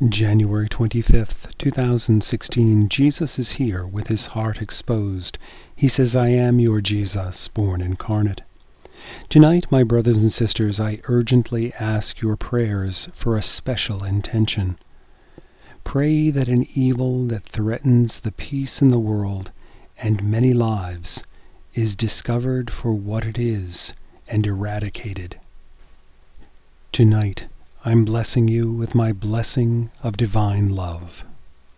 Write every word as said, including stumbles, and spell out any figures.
January twenty-fifth, two thousand sixteen. Jesus is here with his heart exposed. He says, I am your Jesus, born incarnate. Tonight, my brothers and sisters, I urgently ask your prayers for a special intention. Pray that an evil that threatens the peace in the world and many lives is discovered for what it is and eradicated. Tonight, I'm blessing you with my blessing of divine love.